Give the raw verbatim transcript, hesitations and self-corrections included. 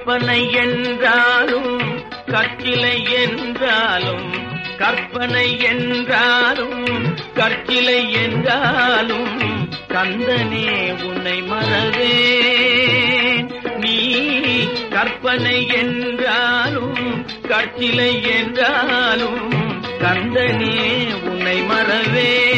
கற்பனை என்றாலும் கற்கிலை என்றாலும் கற்பனை என்றாலும் கற்கிலை என்றாலும் கந்தனே உன்னை மறவேன். நீ கற்பனை என்றாலும் கற்கிலை என்றாலும் கந்தனே உன்னை மறவேன்.